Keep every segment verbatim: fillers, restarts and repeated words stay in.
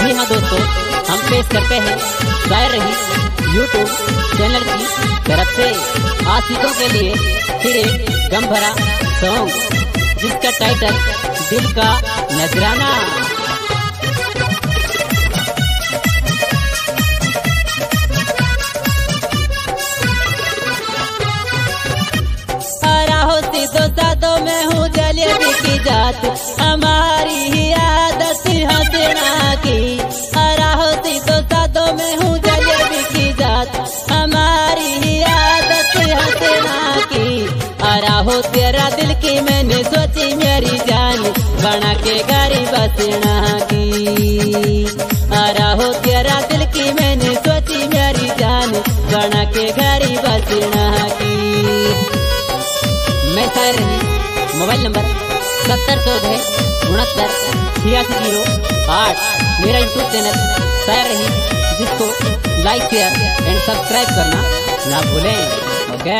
जी हाँ दोस्तों, हम पेश करते हैं शायर रही यूट्यूब चैनल की तरफ से आशिकों के लिए फिर एक गम भरा सॉन्ग, जिसका टाइटल दिल का नजराना। दो सादों में हूँ जलेबी की जात, हमारी ही आदत हंसना की। हरा होती दो सादों में हूँ जलेबी की जात, हमारी ही आदत हंसना की। हरा हो तेरा दिल की मैंने सोची मेरी जान, बना के गारी बसना की। हरा हो तेरा दिल की मैंने सोची मेरी जान, बना के गारी बसना की। मैं शायर रही मोबाइल नंबर सत्तर चौदह उनहत्तर छियासी जीरो आठ, मेरा यूट्यूब चैनल शायर रही, जिसको लाइक शेयर एंड सब्सक्राइब करना ना भूलें। ओके।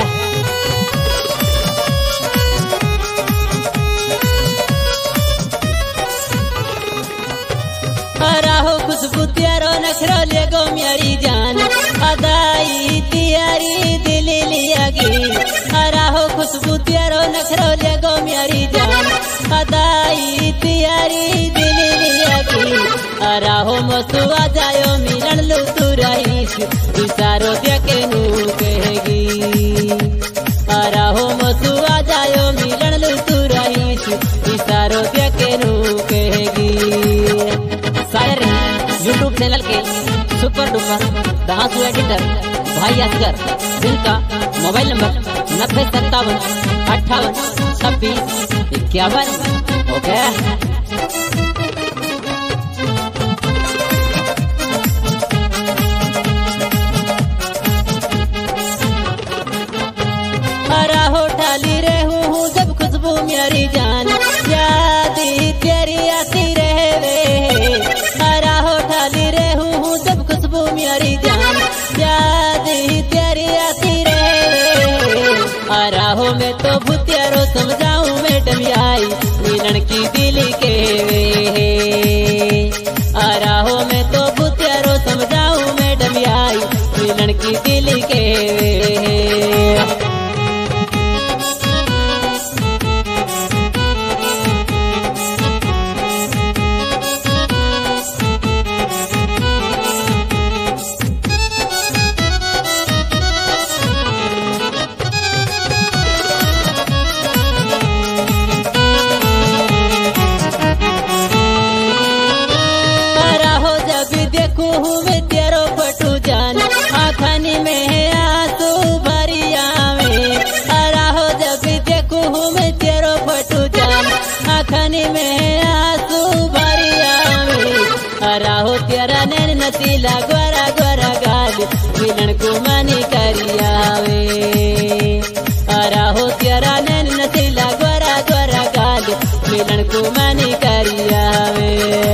हरा हो खुशबू तेरो नखरो ले गो मेरी जान, अदाई तियारी दिल लियागी। हरा हो खुशबू तेरो नखरो ले गो मेरी जान, अदाई तियारी दिल लियागी। हरा हो मसुआ जायो मिलन लू तू रहीस, इशारो देखे नू कहेगी। हरा हो मसुआ जायो मिलन लू तू रहीस, इशारो देखे नू कहेगी। शायर यूट्यूब चैनल के सुपर डुपर दासू एडिटर भाई असगर, जिनका मोबाइल नंबर नब्बे सत्तावन अट्ठावन छब्बीस इक्यावन। ओके। हरा हो ठाली रहूं हूँ जब खुशबू मेरी जान, याद तेरी आती रहे। हरा हो ठाली रहूं हूँ जब खुशबू मेरी जान, याद तेरी आती रहे। हरा हो मैं तो भूतियारो समझाऊं मैडम आई, मिलन की दिल के वे। हरा हो मैं तो भूतियारो समझाऊं मैडम आई, मिलन की दिल के वे। आँखनी में आंसू भरी आवे, हरा हो जब देखूं हूँ मैं तेरो फटू जान, आँखनी में आंसू भरी आवे। हरा हो तेरा नैन नसीला गोरा गोरा गाल, मिलन को मानी करी आवे। हरा हो तेरा नैन नसीला गोरा गोरा गाल, मिलन को मानी करी आवे।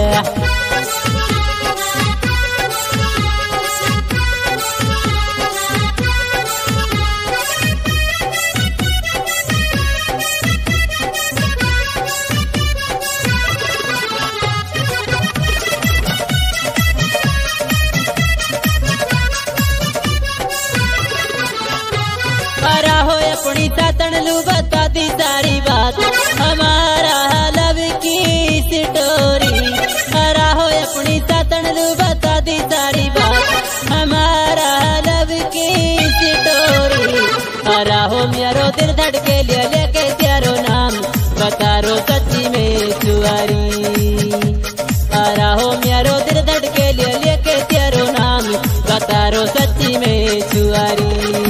हरा हो अपनी तातन लू बता दी सारी बात, हमारा लव की स्टोरी। हरा हो अपनी तातन लू बता दी सारी बात, हमारा लव की स्टोरी। हरा हो मेरो दिल धड़के ले लेके तेरो नाम, बता रो सच्ची में चुआरी। हरा हो मेरो दिल धड़के ले लेके तेरो नाम, बता रो सच्ची में चुआरी।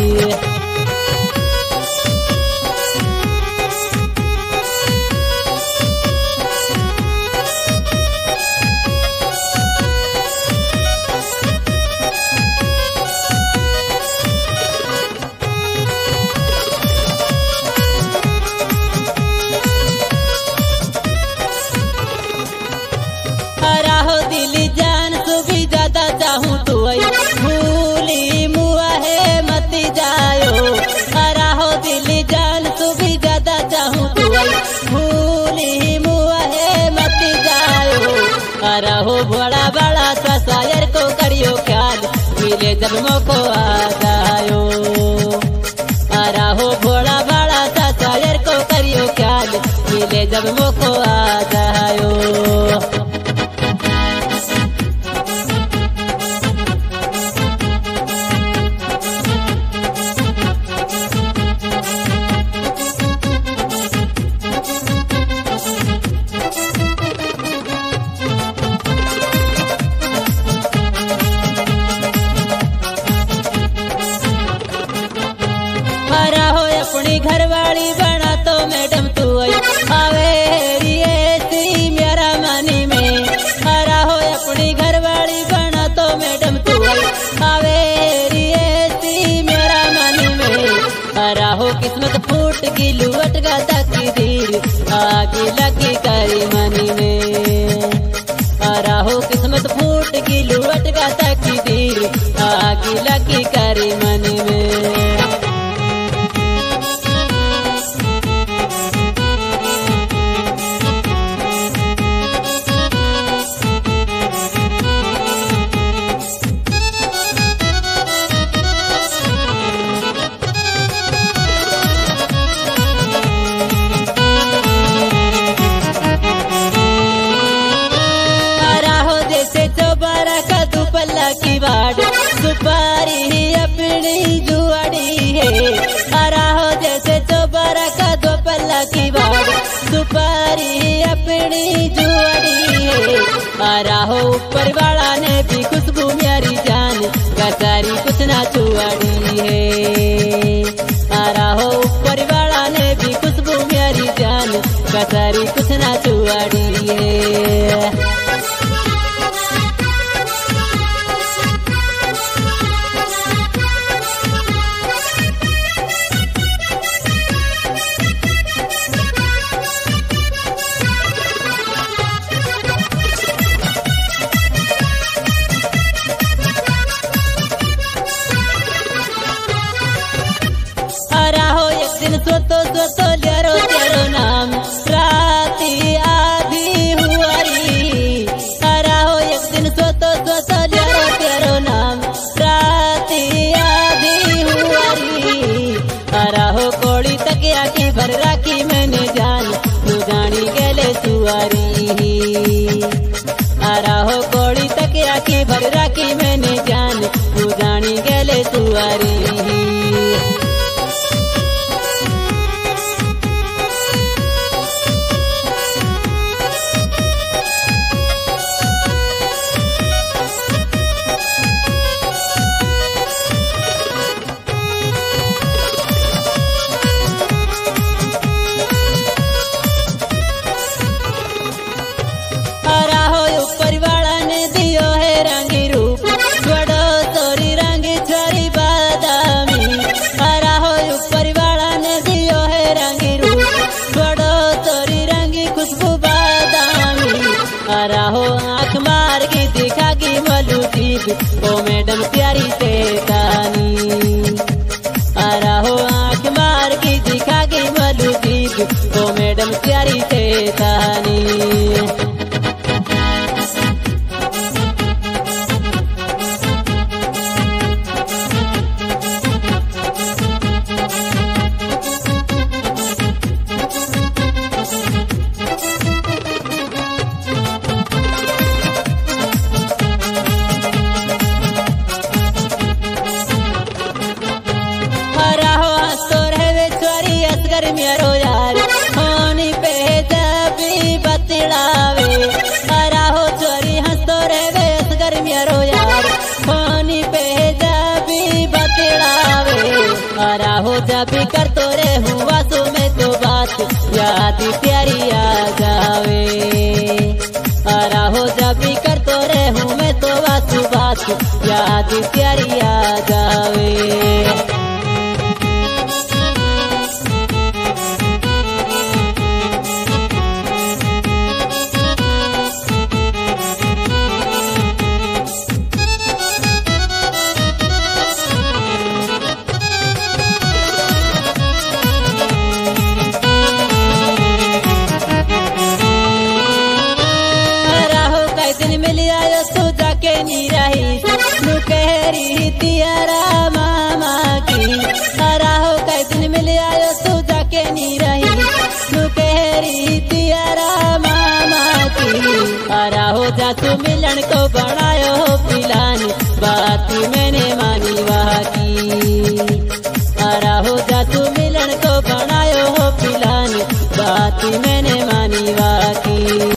हरा हो दिल जान तू भी ज्यादा चाहूँ तू भूली मुआ है मत जायो। हरा हो दिल जान तू भी ज्यादा चाहूँ तू भूली मुआ है मत जायो। हरा हो बड़ा बड़ा मिले जब मौको आ जायो। अरा हो भोला भाड़ा सा शायर को करियो ख्याल, मिले जब मौको आ जायो। हरा हो अपनी घरवाली बना तो मैडम तू आई, आवे सी मेरा मानी में। हरा हो अपनी घरवाली बना तो मैडम तू आई, आवे सी मेरा मानी में। हरा हो किस्मत फूट की लुवट का तकदीर, आगे लगी करी मनी में। हरा हो किस्मत फूट की लुवट का तकदीर, आगे लगी करी मनी में। की बाड़ सुपारी अपनी जुआड़ी है। हरा हो जैसे चौबारा का दो पल्ला की बाड़ सुपारी अपनी जुआड़ी है। हरा हो ऊपर वाला ने भी खुशबू मेरी जान, कसारी कुछ ना चुआड़ी है। हरा हो ऊपर वाला ने भी खुशबू मेरी जान, कसारी कुछ ना चुआड़ी है। हरा हो एक दिन सोतो सोतो लेरो तेरो नाम, राती आधी हुआरी। हरा हो एक दिन सोतो सोतो लेरो तेरो नाम, राती आधी हुआरी। हरा हो कोड़ी तकिया की भर राखी मैंने जान, तू जानी गेले सुआरी। हरा हो कोड़ी तकिया की भर राखी मैंने जान, तू जानी गेले सुआरी। हरा हो ऊपर वाला ने दियो है रंगी रूप, बड़ो तोरी रंगी छोरी बादामी। हरा हो ऊपर वाला ने दियो है रंगी रूप, बड़ो तोरी रंगी खुशबू बादामी। हरा हो आँख मार की दिखा की मलू दीप, ओ मैडम प्यारी से कहानी। हरा हो आँख मार की दिखा की मलू दीप, ओ मैडम प्यारी से कहानी। हरा हो हंसतो रहे छोरी असगर मेरो यार, होनी पे जबी बतलावे। हरा हो छोरी हंसतो रहे असगर मेरो यार, होनी पे जबी बतलावे। हरा हो जबी करतो रे हुआ सो में तो बात, याद प्यारी आ जावे। हरा हो जबी करतो रे हूँ मैं तो वासु बात, याद प्यारी आ जावे। दिन मिल आयो तू जाके नी रही नु कहरी तियारा मामा की राहो कई दिन मिले आयो तू जाके नी रही नु कहरी तियारा मामा की राहो जा तू मिलन को बड़ा